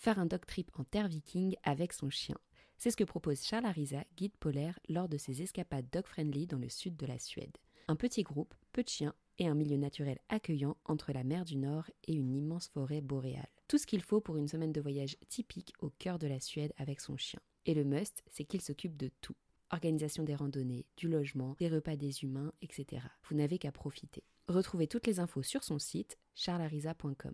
faire un dog trip en terre viking avec son chien. C'est ce que propose Charles Arisa, guide polaire, lors de ses escapades dog-friendly dans le sud de la Suède. Un petit groupe, peu de chiens et un milieu naturel accueillant entre la mer du Nord et une immense forêt boréale. Tout ce qu'il faut pour une semaine de voyage typique au cœur de la Suède avec son chien. Et le must, c'est qu'il s'occupe de tout. Organisation des randonnées, du logement, des repas des humains, etc. Vous n'avez qu'à profiter. Retrouvez toutes les infos sur son site charlarisa.com.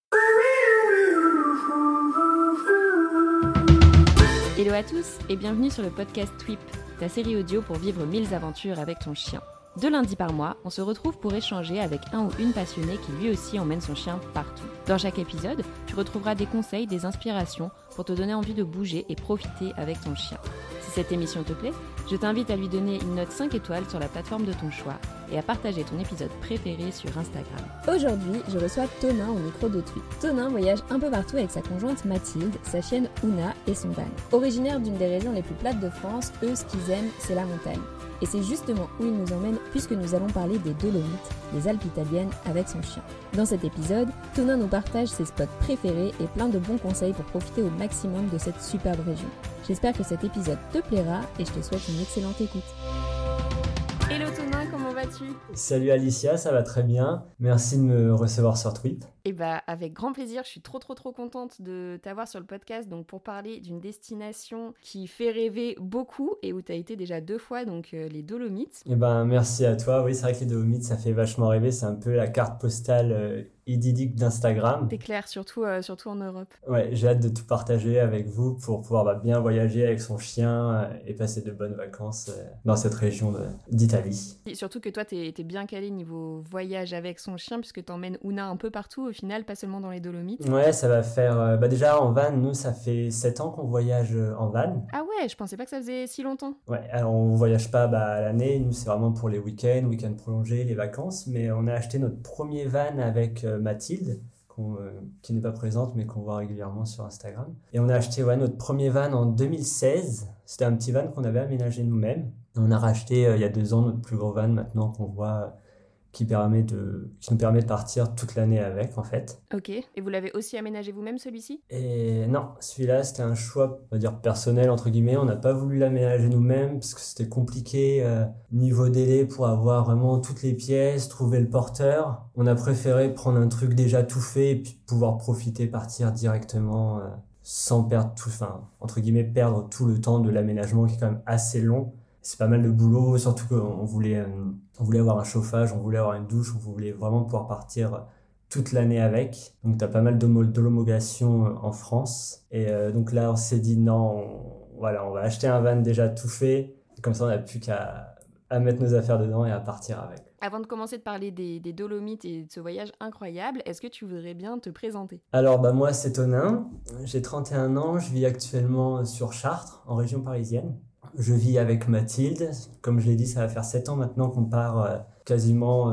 Hello à tous et bienvenue sur le podcast Twip, ta série audio pour vivre 1000 aventures avec ton chien. 2 lundis par mois, on se retrouve pour échanger avec un ou une passionnée qui lui aussi emmène son chien partout. Dans chaque épisode, tu retrouveras des conseils, des inspirations pour te donner envie de bouger et profiter avec ton chien. Si cette émission te plaît, je t'invite à lui donner une note 5 étoiles sur la plateforme de ton choix et à partager ton épisode préféré sur Instagram. Aujourd'hui, je reçois Tonin au micro de Twip. Tonin voyage un peu partout avec sa conjointe Mathilde, sa chienne Ouna et son van. Originaire d'une des régions les plus plates de France, eux, ce qu'ils aiment, c'est la montagne. Et c'est justement où il nous emmène puisque nous allons parler des Dolomites, les Alpes italiennes, avec son chien. Dans cet épisode, Tonin nous partage ses spots préférés et plein de bons conseils pour profiter au maximum de cette superbe région. J'espère que cet épisode te plaira et je te souhaite une excellente écoute. Hello Tonin, comment vas-tu ? Salut Alicia, ça va très bien. Merci de me recevoir sur Twip. Eh bah, avec grand plaisir, je suis trop contente de t'avoir sur le podcast donc pour parler d'une destination qui fait rêver beaucoup et où tu as été déjà 2 fois, donc les Dolomites. Eh ben, merci à toi. Oui, c'est vrai que les Dolomites, ça fait vachement rêver. C'est un peu la carte postale idyllique d'Instagram. C'est clair, surtout en Europe. Ouais, j'ai hâte de tout partager avec vous pour pouvoir bien voyager avec son chien et passer de bonnes vacances dans cette région d'Italie. Et surtout que toi, t'es bien calé niveau voyage avec son chien puisque t'emmènes Ouna un peu partout au final, pas seulement dans les Dolomites. Ouais, ça va faire... déjà, en van, nous, ça fait 7 ans qu'on voyage en van. Ah ouais, je pensais pas que ça faisait si longtemps. Ouais, alors on voyage pas à l'année, nous, c'est vraiment pour les week-ends prolongés, les vacances. Mais on a acheté notre premier van avec Mathilde, qui n'est pas présente, mais qu'on voit régulièrement sur Instagram. Et on a acheté notre premier van en 2016. C'était un petit van qu'on avait aménagé nous-mêmes. On a racheté il y a 2 ans notre plus gros van maintenant qu'on voit... qui nous permet de partir toute l'année avec, en fait. Ok. Et vous l'avez aussi aménagé vous-même, celui-ci ? Et non, celui-là, c'était un choix, on va dire, personnel, entre guillemets. On n'a pas voulu l'aménager nous-mêmes parce que c'était compliqué niveau délai pour avoir vraiment toutes les pièces, trouver le porteur. On a préféré prendre un truc déjà tout fait et puis pouvoir profiter, partir directement sans perdre entre guillemets, perdre tout le temps de l'aménagement qui est quand même assez long. C'est pas mal de boulot, surtout qu'on voulait avoir un chauffage, on voulait avoir une douche, on voulait vraiment pouvoir partir toute l'année avec. Donc t'as pas mal d'homologation en France. Et donc là, on s'est dit non, on va acheter un van déjà tout fait. Et comme ça, on n'a plus qu'à mettre nos affaires dedans et à partir avec. Avant de commencer de parler des Dolomites et de ce voyage incroyable, est-ce que tu voudrais bien te présenter ? Alors moi, c'est Tonin, j'ai 31 ans, je vis actuellement sur Chartres, en région parisienne. Je vis avec Mathilde. Comme je l'ai dit, ça va faire 7 ans maintenant qu'on part quasiment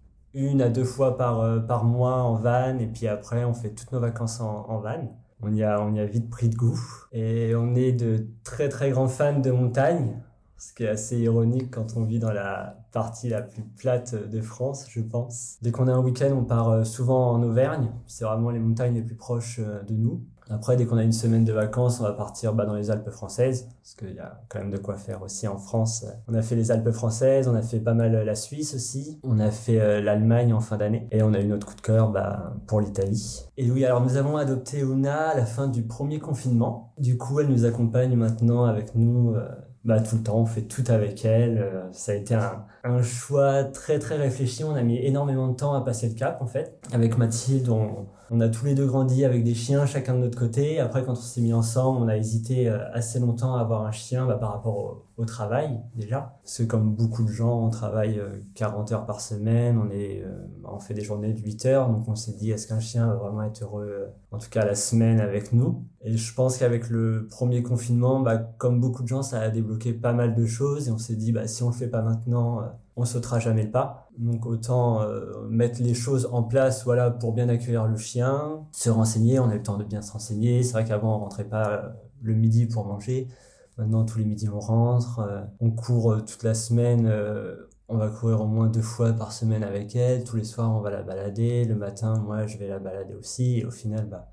1 à 2 fois par mois en van. Et puis après, on fait toutes nos vacances en van. On y a vite pris de goût. Et on est de très très grands fans de montagne. Ce qui est assez ironique quand on vit dans la partie la plus plate de France, je pense. Dès qu'on a un week-end, on part souvent en Auvergne. C'est vraiment les montagnes les plus proches de nous. Après, dès qu'on a une semaine de vacances, on va partir dans les Alpes françaises, parce qu'il y a quand même de quoi faire aussi en France. On a fait les Alpes françaises, on a fait pas mal la Suisse aussi, on a fait l'Allemagne en fin d'année, et on a eu notre coup de cœur pour l'Italie. Et oui, alors nous avons adopté Ouna à la fin du premier confinement. Du coup, elle nous accompagne maintenant avec nous tout le temps, on fait tout avec elle. Ça a été un choix très très réfléchi, on a mis énormément de temps à passer le cap en fait. Avec Mathilde, on a tous les 2 grandi avec des chiens, chacun de notre côté. Après, quand on s'est mis ensemble, on a hésité assez longtemps à avoir un chien par rapport au travail, déjà. Parce que comme beaucoup de gens, on travaille 40 heures par semaine, on fait des journées de 8 heures. Donc, on s'est dit, est-ce qu'un chien va vraiment être heureux, en tout cas la semaine avec nous ? Et je pense qu'avec le premier confinement, comme beaucoup de gens, ça a débloqué pas mal de choses. Et on s'est dit, si on le fait pas maintenant, on sautera jamais le pas. Donc autant mettre les choses en place pour bien accueillir le chien, se renseigner, on a eu le temps de bien se renseigner. C'est vrai qu'avant on rentrait pas le midi pour manger, maintenant tous les midis on rentre, on court toute la semaine, on va courir au moins 2 fois par semaine avec elle, tous les soirs on va la balader, le matin moi je vais la balader aussi et au final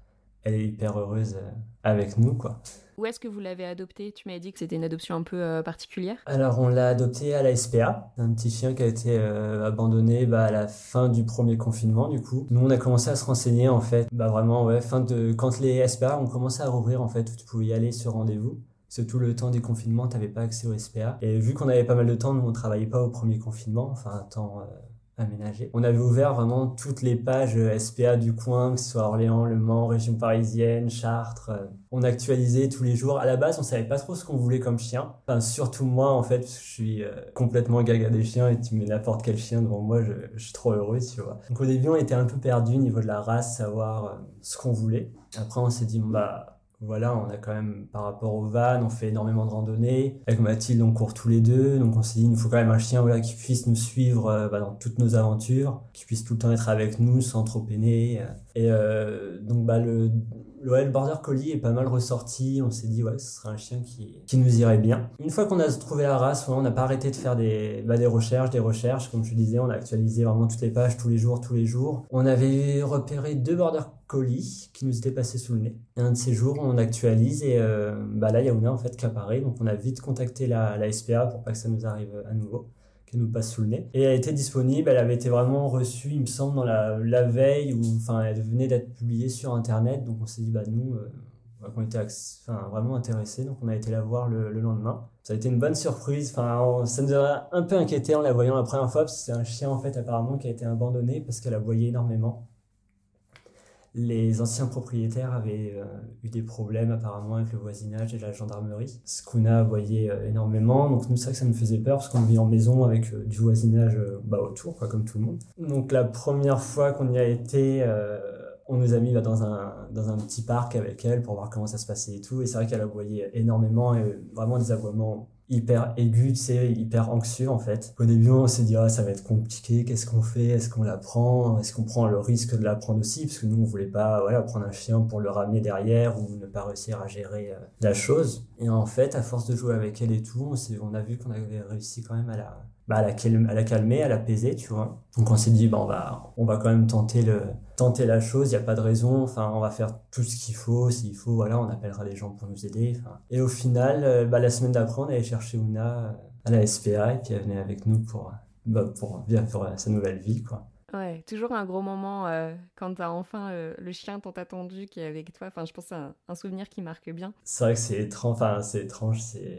elle est hyper heureuse avec nous, quoi. Où est-ce que vous l'avez adopté ? Tu m'avais dit que c'était une adoption un peu particulière. Alors, on l'a adopté à la SPA, un petit chien qui a été abandonné à la fin du premier confinement, du coup. Nous, on a commencé à se renseigner, en fait, vraiment, quand les SPA ont commencé à rouvrir, en fait, où tu pouvais y aller sur rendez-vous. Parce que tout le temps des confinements, tu n'avais pas accès au SPA. Et vu qu'on avait pas mal de temps, nous, on ne travaillait pas au premier confinement, enfin, un temps aménagé. On avait ouvert vraiment toutes les pages SPA du coin, que ce soit Orléans, Le Mans, région parisienne, Chartres. On actualisait tous les jours. À la base, on savait pas trop ce qu'on voulait comme chien. Enfin, surtout moi, en fait, parce que je suis complètement gaga des chiens et tu mets n'importe quel chien devant moi, je suis trop heureux, tu vois. Donc au début, on était un peu perdus au niveau de la race, savoir ce qu'on voulait. Après, on s'est dit, voilà, on a quand même, par rapport au van, on fait énormément de randonnées. Avec Mathilde, on court tous les deux. Donc, on s'est dit, il nous faut quand même un chien, qui puisse nous suivre dans toutes nos aventures, qui puisse tout le temps être avec nous sans trop peiner. Et donc, le Border Collie est pas mal ressorti. On s'est dit, ce serait un chien qui nous irait bien. Une fois qu'on a trouvé la race, on n'a pas arrêté de faire des recherches. Comme je disais, on a actualisé vraiment toutes les pages tous les jours. On avait repéré 2 Border Collie qui nous étaient passés sous le nez. Et un de ces jours, on actualise et là, il y a Ouna en fait qui apparaît. Donc, on a vite contacté la SPA pour pas que ça nous arrive à nouveau, qu'elle nous passe sous le nez. Et elle était disponible, elle avait été vraiment reçue, il me semble, dans la veille, elle venait d'être publiée sur Internet. Donc, on s'est dit, nous, on était vraiment intéressés. Donc, on a été la voir le lendemain. Ça a été une bonne surprise. Ça nous a un peu inquiété en la voyant la première fois, parce que c'est un chien, en fait, apparemment, qui a été abandonné parce qu'elle aboyait énormément. Les anciens propriétaires avaient eu des problèmes apparemment avec le voisinage et la gendarmerie. Skuna aboyait énormément, donc nous, c'est vrai que ça nous faisait peur parce qu'on vit en maison avec du voisinage autour, comme tout le monde. Donc la première fois qu'on y a été, on nous a mis dans un petit parc avec elle pour voir comment ça se passait et tout. Et c'est vrai qu'elle aboyait énormément et vraiment des aboiements hyper aigus, hyper anxieux en fait. Au début, on s'est dit ça va être compliqué, qu'est-ce qu'on fait? Est-ce qu'on la prend? Est-ce qu'on prend le risque de la prendre aussi? Parce que nous, on voulait pas prendre un chien pour le ramener derrière ou ne pas réussir à gérer la chose. Et en fait, à force de jouer avec elle et tout, on a vu qu'on avait réussi quand même à la calmer, à l'apaiser, tu vois. Donc on s'est dit, on va quand même tenter la chose, il n'y a pas de raison, on va faire tout ce qu'il faut, s'il faut, on appellera les gens pour nous aider. Et au final, la semaine d'après, on allait chercher Ouna à la SPA et puis elle venait avec nous pour sa nouvelle vie, quoi. Ouais, toujours un gros moment quand t'as enfin le chien tant attendu qui est avec toi. Je pense que c'est un souvenir qui marque bien. C'est vrai que c'est étrange,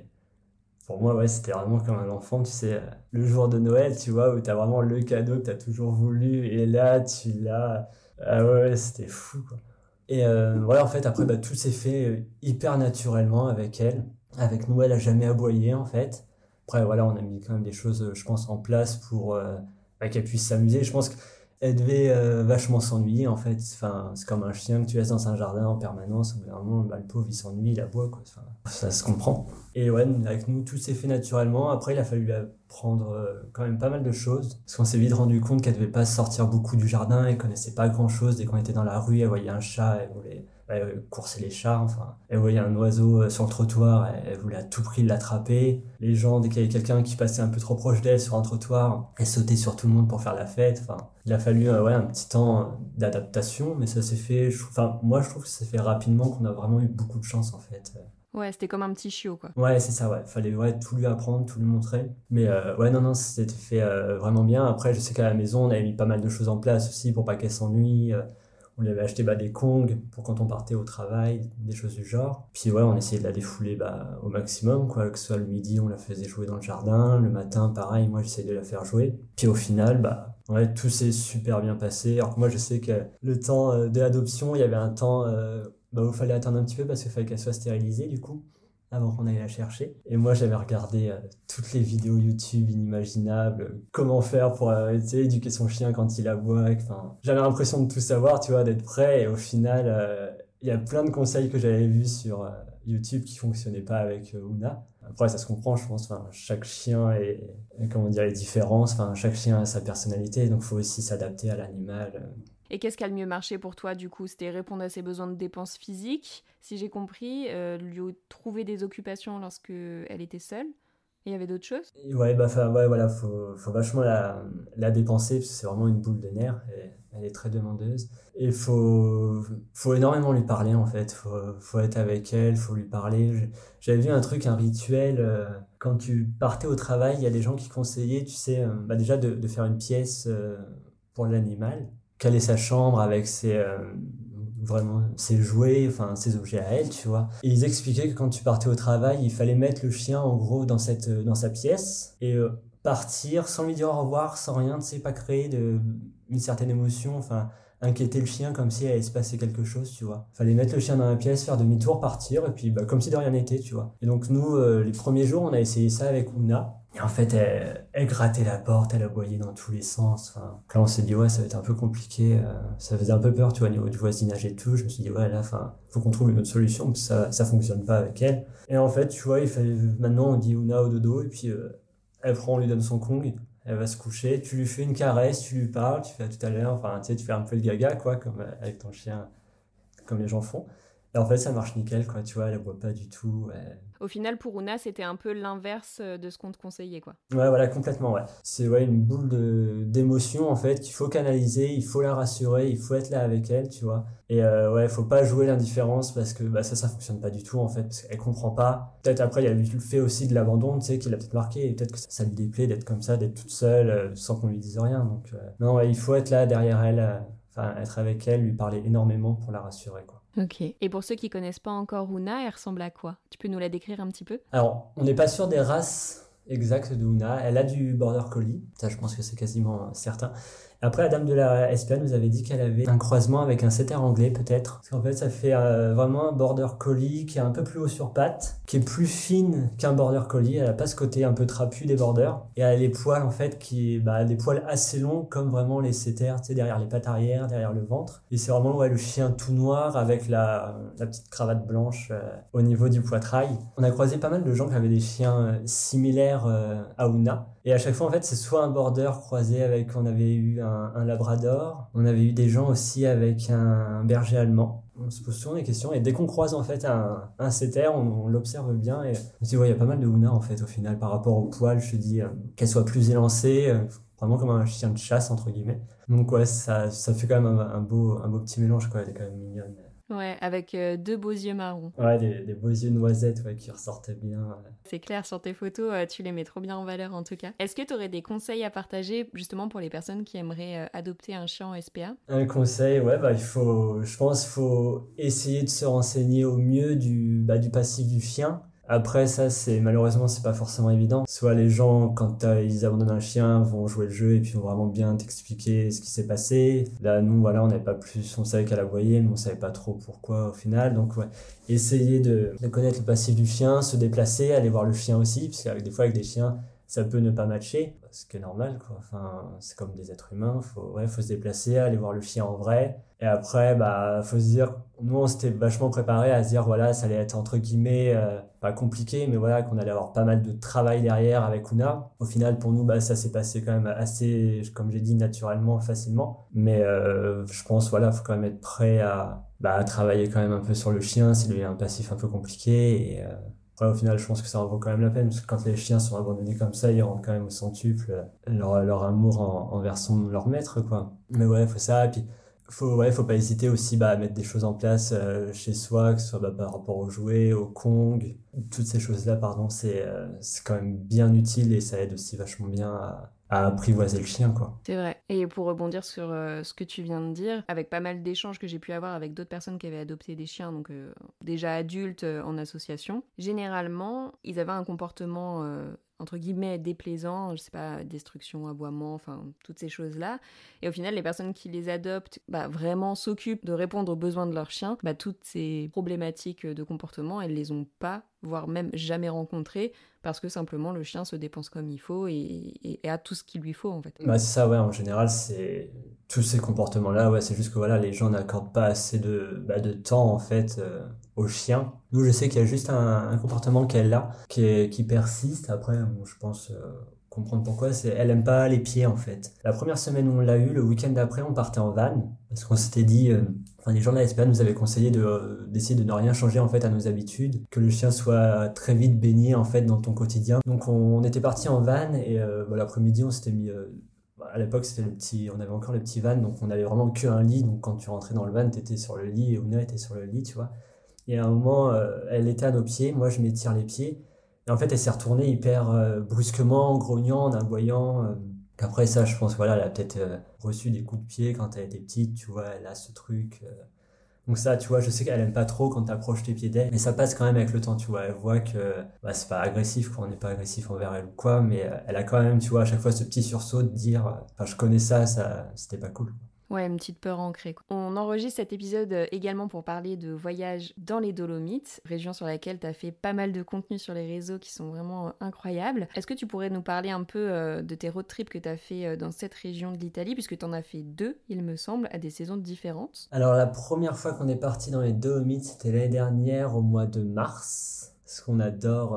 Pour moi, c'était vraiment comme un enfant, tu sais, le jour de Noël, tu vois, où t'as vraiment le cadeau que t'as toujours voulu, et là, tu l'as. Ah ouais, c'était fou, quoi. Et en fait, après, tout s'est fait hyper naturellement avec elle. Avec nous, elle a jamais aboyé, en fait. Après, on a mis quand même des choses, je pense, en place pour qu'elle puisse s'amuser. Je pense qu'elle devait vachement s'ennuyer, en fait. C'est comme un chien que tu laisses dans un jardin en permanence. Au bout d'un moment, le pauvre, il s'ennuie, il aboie, quoi. Ça se comprend. Et avec nous, tout s'est fait naturellement. Après, il a fallu apprendre quand même pas mal de choses. Parce qu'on s'est vite rendu compte qu'elle devait pas sortir beaucoup du jardin. Elle connaissait pas grand-chose. Dès qu'on était dans la rue, elle voyait un chat, elle voulait courser les chats. Elle voyait un oiseau sur le trottoir, elle voulait à tout prix l'attraper. Les gens, dès qu'il y avait quelqu'un qui passait un peu trop proche d'elle sur un trottoir, elle sautait sur tout le monde pour faire la fête. Il a fallu un petit temps d'adaptation, mais ça s'est fait... moi, je trouve que ça s'est fait rapidement, qu'on a vraiment eu beaucoup de chance, en fait. Ouais, c'était comme un petit chiot, quoi. Ouais, c'est ça, ouais. Fallait tout lui apprendre, tout lui montrer. Mais non, c'était fait vraiment bien. Après, je sais qu'à la maison, on avait mis pas mal de choses en place aussi pour pas qu'elle s'ennuie. On lui avait acheté des Kongs pour quand on partait au travail, des choses du genre. Puis on essayait de la défouler au maximum, quoi. Que ce soit le midi, on la faisait jouer dans le jardin. Le matin, pareil, moi, j'essayais de la faire jouer. Puis au final, tout s'est super bien passé. Alors que moi, je sais que le temps de l'adoption, il y avait un temps... où il fallait attendre un petit peu parce qu'il fallait qu'elle soit stérilisée du coup avant qu'on aille la chercher. Et moi j'avais regardé toutes les vidéos YouTube inimaginables, comment faire pour éduquer son chien quand il aboie. J'avais l'impression de tout savoir, tu vois, d'être prêt, et au final il y a plein de conseils que j'avais vus sur YouTube qui fonctionnaient pas avec Ouna. Après ça se comprend, je pense, chaque chien est différent, chaque chien a sa personnalité, donc il faut aussi s'adapter à l'animal. Et qu'est-ce qui a le mieux marché pour toi, du coup? C'était répondre à ses besoins de dépenses physiques, si j'ai compris, lui trouver des occupations lorsqu'elle était seule. Et il y avait d'autres choses? Et ouais, ouais, voilà, faut vachement la dépenser parce que c'est vraiment une boule de nerfs. Elle est très demandeuse. Et faut énormément lui parler en fait. Faut être avec elle, faut lui parler. J'avais vu un rituel. Quand tu partais au travail, il y a des gens qui conseillaient, tu sais, déjà de faire une pièce pour l'animal, caler sa chambre avec vraiment ses jouets, enfin ses objets à elle, tu vois. Et ils expliquaient que quand tu partais au travail, il fallait mettre le chien en gros dans dans sa pièce et partir sans lui dire au revoir, sans rien, tu sais, pas créer une certaine émotion, enfin inquiéter le chien comme si il allait se passer quelque chose, tu vois. Fallait mettre le chien dans la pièce, faire demi-tour, partir et puis bah, comme si de rien n'était, tu vois. Et donc nous, les premiers jours, on a essayé ça avec Ouna. Et en fait, elle grattait la porte, elle aboyait dans tous les sens. Enfin, là, on s'est dit, ouais, ça va être un peu compliqué. Ça faisait un peu peur, tu vois, au niveau du voisinage et tout. Je me suis dit, ouais, là, enfin, faut qu'on trouve une autre solution, parce que ça fonctionne pas avec elle. Et en fait, tu vois, maintenant, on dit Ouna au dodo, et puis, on lui donne son Kong. Elle va se coucher, tu lui fais une caresse, tu lui parles, tu fais à tout à l'heure, enfin, tu sais, tu fais un peu le gaga, quoi, comme avec ton chien, comme les gens font. Et en fait, ça marche nickel, quoi, tu vois, elle aboie pas du tout. Au final, pour Ouna, c'était un peu l'inverse de ce qu'on te conseillait, quoi. Ouais, voilà, complètement, ouais. C'est une boule d'émotion, en fait, qu'il faut canaliser, il faut la rassurer, il faut être là avec elle, tu vois. Et ouais, faut pas jouer l'indifférence parce que bah, ça fonctionne pas du tout, en fait, parce qu'elle comprend pas. Peut-être après, il y a le fait aussi de l'abandon, tu sais, qui l'a peut-être marqué, et peut-être que ça lui déplaît d'être comme ça, d'être toute seule, sans qu'on lui dise rien. Donc, non, ouais, il faut être là derrière elle, être avec elle, lui parler énormément pour la rassurer, quoi. Ok. Et pour ceux qui connaissent pas encore Ouna, elle ressemble à quoi? Tu peux nous la décrire un petit peu? Alors, on n'est pas sûr des races exactes de Ouna. Elle a du border collie. Ça, je pense que c'est quasiment certain. Après, la dame de la SPA nous avait dit qu'elle avait un croisement avec un setter anglais, peut-être. Parce qu'en fait, ça fait vraiment un border collie qui est un peu plus haut sur pattes, qui est plus fine qu'un border collie. Elle a pas ce côté un peu trapu des borders. Et elle a les poils, en fait, des poils assez longs, comme vraiment les setters, tu sais, derrière les pattes arrière, derrière le ventre. Et c'est vraiment, le chien tout noir avec la petite cravate blanche au niveau du poitrail. On a croisé pas mal de gens qui avaient des chiens similaires à Ouna. Et à chaque fois, en fait, c'est soit un border croisé avec, on avait eu un labrador, on avait eu des gens aussi avec un berger allemand. On se pose souvent des questions et dès qu'on croise en fait un setter, on l'observe bien et on se dit, ouais, il y a pas mal de Ouna en fait au final par rapport au poil, je te dis, qu'elle soit plus élancée, vraiment comme un chien de chasse entre guillemets. Donc ouais, ça fait quand même un beau petit mélange, quoi. Elle est quand même mignonne. Ouais, avec deux beaux yeux marrons. Ouais, des beaux yeux noisettes, ouais, qui ressortaient bien. C'est clair, sur tes photos, tu les mets trop bien en valeur en tout cas. Est-ce que tu aurais des conseils à partager justement pour les personnes qui aimeraient adopter un chien en SPA? Un conseil, ouais, je pense qu'il faut essayer de se renseigner au mieux du passif du chien. Après, ça, malheureusement, c'est pas forcément évident. Soit les gens, quand ils abandonnent un chien, vont jouer le jeu et puis vont vraiment bien t'expliquer ce qui s'est passé. Là, nous, voilà, on n'avait pas plus, on savait qu'elle aboyait, mais on savait pas trop pourquoi au final. Donc, ouais, essayer de connaître le passif du chien, se déplacer, aller voir le chien aussi, parce qu'avec des fois, avec des chiens, ça peut ne pas matcher, ce qui est normal, quoi. Enfin, c'est comme des êtres humains, faut se déplacer, aller voir le chien en vrai. Et après, faut se dire, nous, on s'était vachement préparé à se dire, voilà, ça allait être entre guillemets, pas compliqué, mais voilà, qu'on allait avoir pas mal de travail derrière avec Ouna. Au final, pour nous, ça s'est passé quand même assez, comme j'ai dit, naturellement, facilement. Mais je pense, voilà, faut quand même être prêt à travailler quand même un peu sur le chien, s'il a un passif un peu compliqué. Et après, au final, je pense que ça en vaut quand même la peine, parce que quand les chiens sont abandonnés comme ça, ils rendent quand même au centuple leur amour envers leur maître, quoi. Mais ouais, faut ça, et puis faut pas hésiter aussi à mettre des choses en place chez soi, que ce soit par rapport aux jouets, aux Kong, toutes ces choses-là, pardon, c'est quand même bien utile et ça aide aussi vachement bien à apprivoiser le chien, quoi. C'est vrai. Et pour rebondir sur ce que tu viens de dire, avec pas mal d'échanges que j'ai pu avoir avec d'autres personnes qui avaient adopté des chiens, donc déjà adultes en association, généralement, ils avaient un comportement entre guillemets déplaisant, je sais pas, destruction, aboiement, enfin toutes ces choses-là. Et au final, les personnes qui les adoptent vraiment s'occupent de répondre aux besoins de leur chien. Toutes ces problématiques de comportement, elles les ont pas, voire même jamais rencontrées, parce que simplement le chien se dépense comme il faut et a tout ce qu'il lui faut en fait. C'est ça, ouais, en général, c'est tous ces comportements-là, ouais, c'est juste que voilà, les gens n'accordent pas assez de temps en fait au chien. Nous, je sais qu'il y a juste un comportement qu'elle a qui persiste. Après, bon, je pense comprendre pourquoi, elle aime pas les pieds en fait. La première semaine où on l'a eu, le week-end d'après, on partait en van parce qu'on s'était dit, les gens de la SPA nous avaient conseillé d'essayer de ne rien changer en fait à nos habitudes, que le chien soit très vite baigné en fait dans ton quotidien. Donc on était parti en van et l'après-midi on s'était mis à l'époque on avait encore le petit van, donc on avait vraiment que un lit, donc quand tu rentrais dans le van t'étais sur le lit et Ouna était sur le lit, tu vois. Et à un moment elle était à nos pieds, moi je m'étire les pieds. Et en fait, elle s'est retournée hyper brusquement, grognant, en aboyant. Après ça, je pense, voilà, elle a peut-être reçu des coups de pied quand elle était petite, tu vois, elle a ce truc. Donc ça, tu vois, je sais qu'elle aime pas trop quand t'approches tes pieds d'elle, mais ça passe quand même avec le temps, tu vois. Elle voit que c'est pas agressif, quoi, on n'est pas agressif envers elle ou quoi, mais elle a quand même, tu vois, à chaque fois ce petit sursaut de dire, je connais ça, c'était pas cool. Ouais, une petite peur ancrée, quoi. On enregistre cet épisode également pour parler de voyage dans les Dolomites, région sur laquelle tu as fait pas mal de contenu sur les réseaux qui sont vraiment incroyables. Est-ce que tu pourrais nous parler un peu de tes road trips que tu as fait dans cette région de l'Italie, puisque tu en as fait 2, il me semble, à des saisons différentes? Alors la première fois qu'on est parti dans les Dolomites, c'était l'année dernière au mois de mars, parce qu'on adore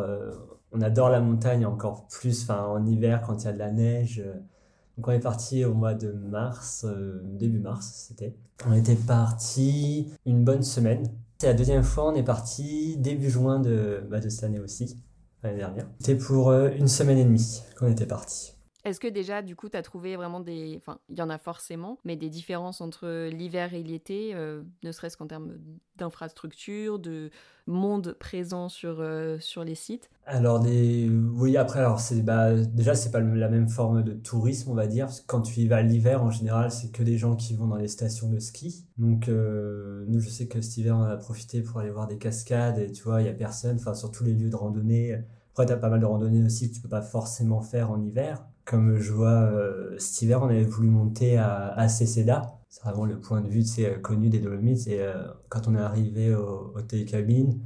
la montagne encore plus, en hiver quand il y a de la neige. Donc on est parti au mois de mars, début mars c'était. On était parti une bonne semaine. C'est la deuxième fois, on est parti début juin de cette année aussi, l'année dernière. C'était pour une semaine et demie qu'on était parti. Est-ce que déjà, du coup, tu as trouvé vraiment il y en a forcément, mais des différences entre l'hiver et l'été, ne serait-ce qu'en termes d'infrastructure, de monde présent sur les sites? Alors, oui, après, déjà, c'est pas la même forme de tourisme, on va dire, parce que quand tu y vas l'hiver, en général, c'est que des gens qui vont dans les stations de ski. Donc, nous, je sais que cet hiver, on a profité pour aller voir des cascades, et tu vois, il y a personne, sur tous les lieux de randonnée. Après, t'as pas mal de randonnées aussi que tu peux pas forcément faire en hiver. Comme je vois, cet hiver, on avait voulu monter à Céceda. C'est vraiment le point de vue connu des Dolomites. Et quand on est arrivé au télécabine,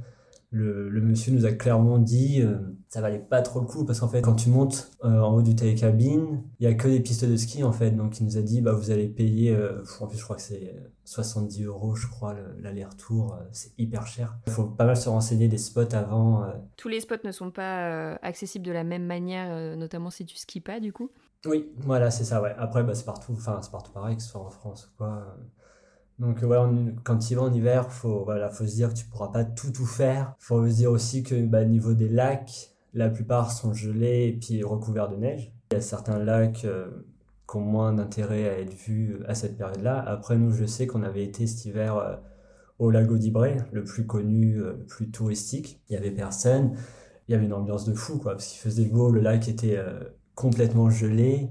le monsieur nous a clairement dit ça valait pas trop le coup parce qu'en fait quand tu montes en haut du télécabine il y a que des pistes de ski en fait, donc il nous a dit vous allez payer en plus je crois que c'est 70 € je crois l'aller-retour, c'est hyper cher, il faut pas mal se renseigner des spots avant. Tous les spots ne sont pas accessibles de la même manière, notamment si tu skis pas du coup. Oui, voilà, c'est ça, ouais. Après c'est partout pareil, que ce soit en France ou quoi. Donc quand tu y vas en hiver, faut se dire que tu pourras pas tout faire. Faut se dire aussi que niveau des lacs, la plupart sont gelés et puis recouverts de neige. Il y a certains lacs qui ont moins d'intérêt à être vus à cette période-là. Après nous, je sais qu'on avait été cet hiver au Lago di Bré, le plus connu, le plus touristique. Il y avait personne, il y avait une ambiance de fou quoi, parce qu'il faisait beau, le lac était complètement gelé.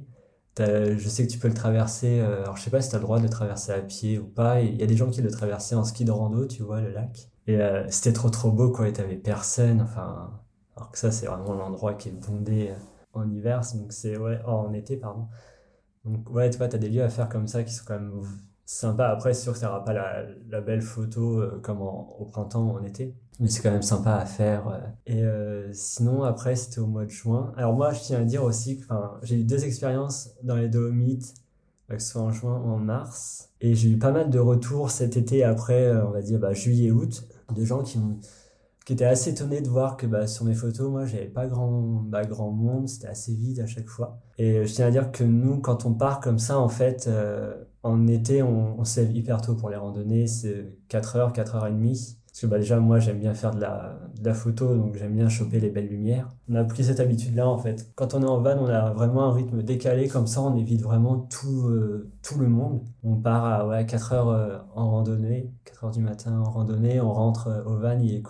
Je sais que tu peux le traverser, alors je sais pas si tu as le droit de le traverser à pied ou pas, il y a des gens qui le traversaient en ski de rando, tu vois, le lac. Et c'était trop beau quoi, et t'avais personne, alors que ça c'est vraiment l'endroit qui est bondé en hiver, donc en été pardon. Donc ouais, tu vois, t'as des lieux à faire comme ça qui sont quand même sympas. Après c'est sûr que ça n'aura pas la belle photo comme au printemps ou en été, mais c'est quand même sympa à faire. Et sinon après c'était au mois de juin. Alors moi je tiens à dire aussi que j'ai eu 2 expériences dans les Dolomites, que ce soit en juin ou en mars, et j'ai eu pas mal de retours cet été après on va dire juillet-août, de gens qui étaient assez étonnés de voir que sur mes photos moi j'avais pas grand monde, c'était assez vide à chaque fois. Et je tiens à dire que nous quand on part comme ça en fait en été on se lève hyper tôt pour les randonnées, c'est 4h, 4h30. Parce que déjà moi j'aime bien faire de la photo, donc j'aime bien choper les belles lumières. On a pris cette habitude là en fait. Quand on est en van on a vraiment un rythme décalé, comme ça on évite vraiment tout le monde. On part à 4h en randonnée, 4h du matin en randonnée, on rentre au van, il est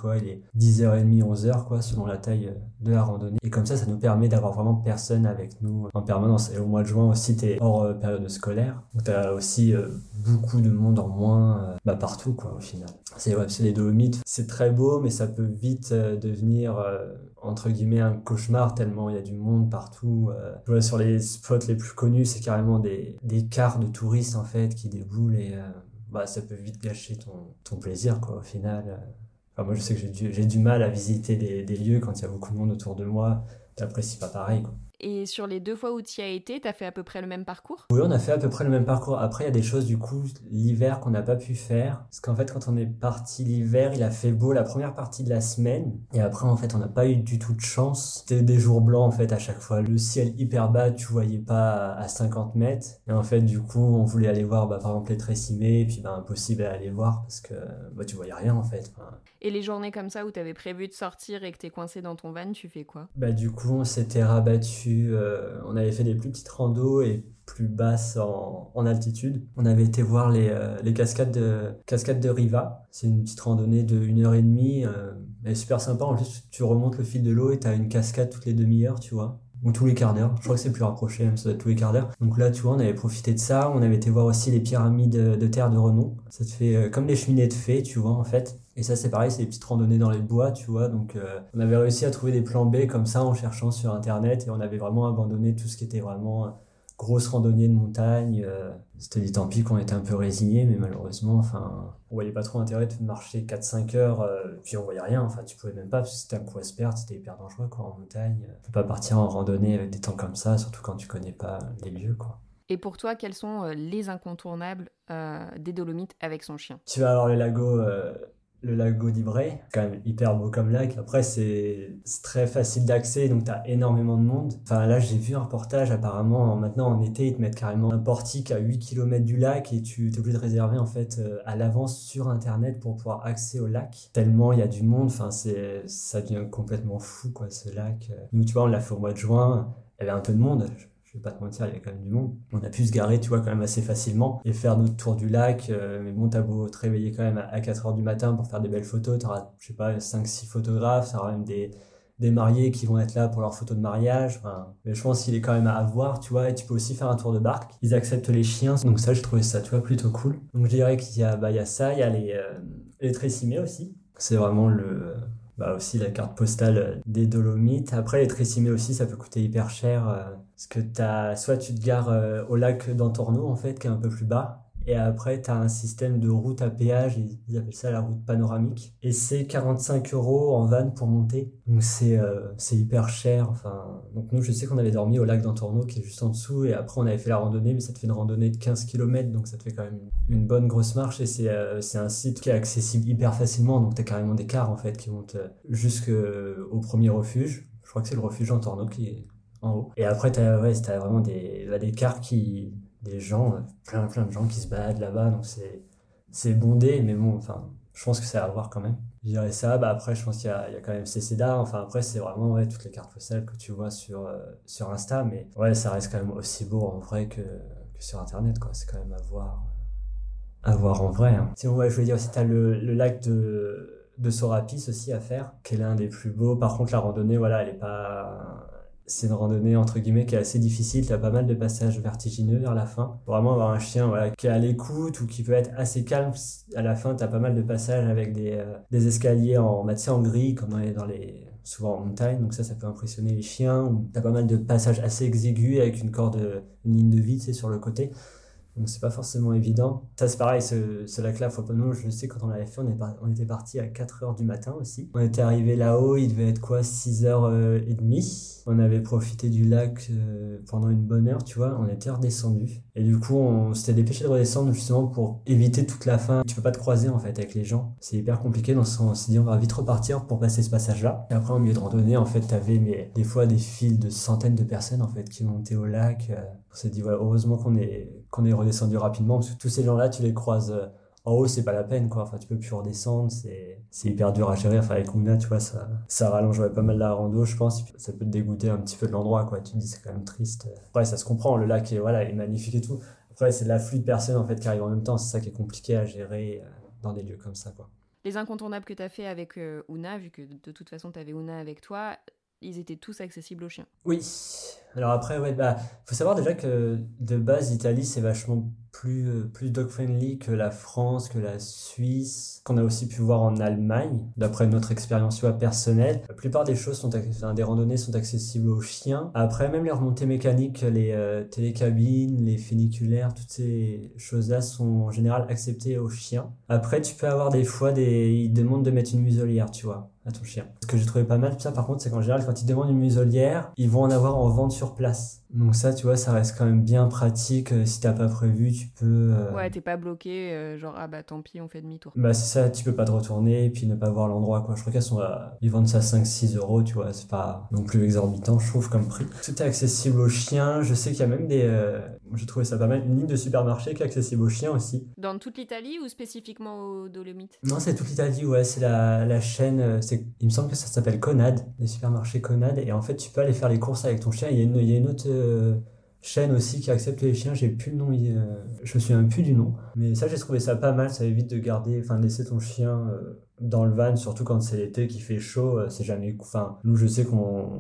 10h30, 11h quoi, selon la taille de la randonnée. Et comme ça nous permet d'avoir vraiment personne avec nous en permanence. Et au mois de juin aussi t'es hors période scolaire, donc t'as aussi beaucoup de monde en moins partout quoi au final. C'est les Dolomites, c'est très beau mais ça peut vite devenir entre guillemets un cauchemar tellement il y a du monde partout. Je vois sur les spots les plus connus c'est carrément des cars de touristes en fait qui déboulent et ça peut vite gâcher ton plaisir quoi au final. Moi je sais que j'ai du mal à visiter des lieux quand il y a beaucoup de monde autour de moi, t'apprécies pas pareil quoi. Et sur les 2 fois où tu y as été, t'as fait à peu près le même parcours? Oui, on a fait à peu près le même parcours. Après, il y a des choses, du coup, l'hiver qu'on n'a pas pu faire. Parce qu'en fait, quand on est parti l'hiver, il a fait beau la première partie de la semaine. Et après, en fait, on n'a pas eu du tout de chance. C'était des jours blancs, en fait, à chaque fois. Le ciel hyper bas, tu voyais pas à 50 mètres. Et en fait, du coup, on voulait aller voir, par exemple, les Tressimé. Et puis, impossible à aller voir parce que, tu voyais rien, en fait. Enfin, Et les journées comme ça où t'avais prévu de sortir et que t'es coincé dans ton van, tu fais quoi? du coup, on s'était rabattu, on avait fait des plus petites randos et plus basses en altitude. On avait été voir les cascades de Riva. C'est une petite randonnée de 1h30. Elle est super sympa. En plus, tu remontes le fil de l'eau et t'as une cascade toutes les demi-heures, tu vois. Ou tous les quarts d'heure. Je crois que c'est plus rapproché, même ça doit être tous les quarts d'heure. Donc là, tu vois, on avait profité de ça. On avait été voir aussi les pyramides de terre de Renon. Ça te fait comme les cheminées de fées, tu vois, en fait. Et ça, c'est pareil, c'est des petites randonnées dans les bois, tu vois. Donc, on avait réussi à trouver des plans B comme ça en cherchant sur Internet. Et on avait vraiment abandonné tout ce qui était vraiment grosse randonnée de montagne. C'était dit tant pis qu'on était un peu résignés, mais malheureusement, enfin, on voyait pas trop intérêt de marcher 4-5 heures, puis on voyait rien. Enfin, tu pouvais même pas, parce que c'était un coup à se perdre, c'était hyper dangereux, quoi, en montagne. Tu peux pas partir en randonnée avec des temps comme ça, surtout quand tu connais pas les lieux, quoi. Et pour toi, quels sont les incontournables des Dolomites avec son chien? Tu vas avoir le lago d'Ibray, quand même hyper beau comme lac. Après, c'est très facile d'accès, donc t'as énormément de monde. Enfin, là, j'ai vu un reportage, apparemment, maintenant en été, ils te mettent carrément un portique à 8 km du lac et tu t'es obligé de réserver, en fait, à l'avance sur Internet pour pouvoir accéder au lac. Tellement il y a du monde, enfin, ça devient complètement fou, quoi, ce lac. Nous, tu vois, on l'a fait au mois de juin, il y avait un peu de monde. Je vais pas te mentir, il y avait quand même du monde. On a pu se garer, tu vois, quand même assez facilement et faire notre tour du lac. Mais bon, t'as beau te réveiller quand même à 4 heures du matin pour faire des belles photos. T'auras, je sais pas, 5-6 photographes. T'auras même des mariés qui vont être là pour leurs photos de mariage. Enfin, mais je pense qu'il est quand même à voir, tu vois. Et tu peux aussi faire un tour de barque. Ils acceptent les chiens. Donc ça, je trouvais ça, tu vois, plutôt cool. Donc je dirais qu'il y a, il y a ça. Il y a les Tressimé aussi. C'est vraiment aussi la carte postale des Dolomites. Après, les Tressimé aussi, ça peut coûter hyper cher. Parce que soit tu te gares au lac d'Antorno, en fait, qui est un peu plus bas. Et après, tu as un système de route à péage, ils appellent ça la route panoramique. Et c'est 45 € en van pour monter. Donc c'est hyper cher. Enfin, donc nous, je sais qu'on avait dormi au lac d'Antorno, qui est juste en dessous. Et après, on avait fait la randonnée, mais ça te fait une randonnée de 15 km. Donc ça te fait quand même une bonne grosse marche. Et c'est un site qui est accessible hyper facilement. Donc tu as carrément des cars, en fait, qui montent jusqu'au premier refuge. Je crois que c'est le refuge Antorno qui est en haut. Et après, t'as vraiment des cars des gens, plein de gens qui se baladent là-bas, donc c'est bondé, mais bon, enfin, je pense que c'est à voir quand même. Je dirais ça, après, je pense qu'il y a quand même CCDA, enfin, après, c'est vraiment, toutes les cartes postales que tu vois sur Insta, mais ouais, ça reste quand même aussi beau en vrai que sur Internet, quoi, c'est quand même à voir en vrai, hein. Sinon, ouais, je veux dire aussi, t'as le lac de Sorapis aussi à faire, qui est l'un des plus beaux. Par contre, la randonnée, voilà, elle est pas... C'est une randonnée entre guillemets qui est assez difficile, t'as pas mal de passages vertigineux vers la fin. Faut vraiment avoir un chien, voilà, qui est à l'écoute ou qui peut être assez calme. À la fin, t'as pas mal de passages avec des escaliers en gris, comme souvent en montagne, donc ça peut impressionner les chiens. Ou t'as pas mal de passages assez exigus avec une ligne de vie, tu sais, sur le côté. Donc c'est pas forcément évident. Ça c'est pareil, ce lac-là, nous, je sais, quand on l'avait fait, on était parti à 4 heures du matin aussi. On était arrivé là-haut, il devait être 6h30. On avait profité du lac pendant une bonne heure, tu vois, on était redescendu. Et du coup, on s'était dépêché de redescendre justement pour éviter toute la fin. Tu peux pas te croiser en fait avec les gens. C'est hyper compliqué, donc on s'est dit on va vite repartir pour passer ce passage-là. Et après, en milieu de randonnée, en fait, t'avais des fois des files de centaines de personnes en fait qui montaient au lac. On s'est dit, ouais, heureusement qu'on est redescendu rapidement, parce que tous ces gens-là, tu les croises en haut, c'est pas la peine, quoi. Enfin, tu peux plus redescendre, c'est hyper dur à gérer. Enfin, avec Ouna, tu vois, ça rallonge pas mal la rando, je pense. Ça peut te dégoûter un petit peu de l'endroit, quoi. Tu te dis, c'est quand même triste. Après, ça se comprend, le lac est magnifique et tout. Après, c'est l'afflux de personnes, en fait, qui arrivent en même temps. C'est ça qui est compliqué à gérer dans des lieux comme ça, quoi. Les incontournables que t'as fait avec Ouna, vu que de toute façon t'avais Ouna avec toi, ils étaient tous accessibles aux chiens. Oui. Alors après, ouais, faut savoir déjà que de base, l'Italie, c'est vachement plus dog-friendly que la France, que la Suisse, qu'on a aussi pu voir en Allemagne, d'après notre expérience personnelle. La plupart des choses des randonnées sont accessibles aux chiens. Après, même les remontées mécaniques, les télécabines, les funiculaires, toutes ces choses-là sont en général acceptées aux chiens. Après, tu peux avoir des fois ils demandent de mettre une muselière, tu vois. à ton chien. Ce que j'ai trouvé pas mal, tout ça, par contre, c'est qu'en général, quand ils demandent une muselière, ils vont en avoir en vente sur place. Donc ça, tu vois, ça reste quand même bien pratique. Si t'as pas prévu, tu peux... Ouais, t'es pas bloqué, genre, ah bah tant pis, on fait demi-tour. Bah c'est ça, tu peux pas te retourner et puis ne pas voir l'endroit, quoi. Je crois ils vendent ça 5-6 euros, tu vois, c'est pas non plus exorbitant, je trouve, comme prix. Tout est accessible aux chiens. Je sais qu'il y a même j'ai trouvé ça pas mal, une ligne de supermarché qui est accessible aux chiens aussi. Dans toute l'Italie ou spécifiquement aux Dolomites? Non, c'est toute l'Italie, ouais, c'est la chaîne, il me semble que ça s'appelle Conad, les supermarchés Conad, et en fait, tu peux aller faire les courses avec ton chien. Il y a une autre chaîne aussi qui accepte les chiens, j'ai plus le nom, je me souviens plus du nom, mais ça, j'ai trouvé ça pas mal, ça évite de de laisser ton chien dans le van, surtout quand c'est l'été, qu'il fait chaud, c'est jamais, enfin, nous, je sais